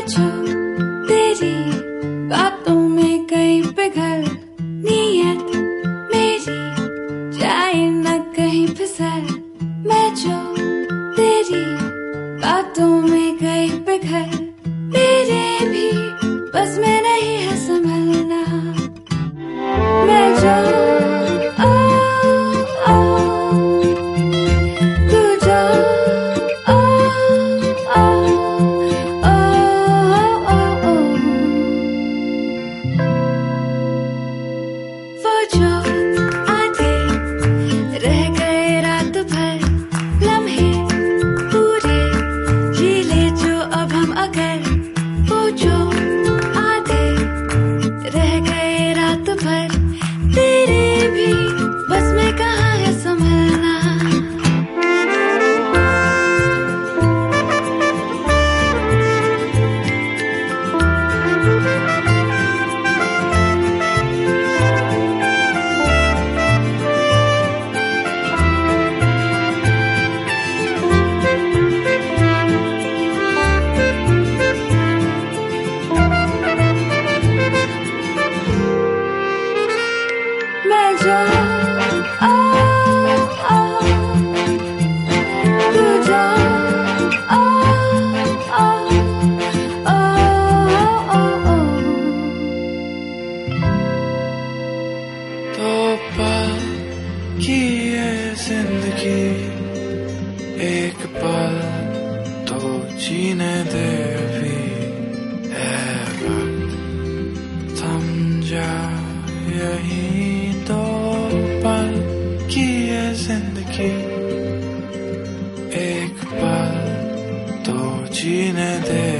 जो तेरी बातों में कहीं पिघल, नीयत मेरी जाए न कहीं फिसल। मैं जो तेरी बातों में कहीं पिघल, मेरे भी बस में नहीं है संभलना। मैं जो जो आधे रह गए रात भर, लम्हे पूरे जी ले जो अब हम अगर। वो जो आधे रह गए रात भर, तेरे भी बस में कहाँ है संभलना। मैं जो तू जो तो पल की ये जिंदगी, एक पल तो जीने दे अभी। ऐ वक्त थम जा यहीं, तो पल की ये जिंदगी, एक पल तो जीने दे।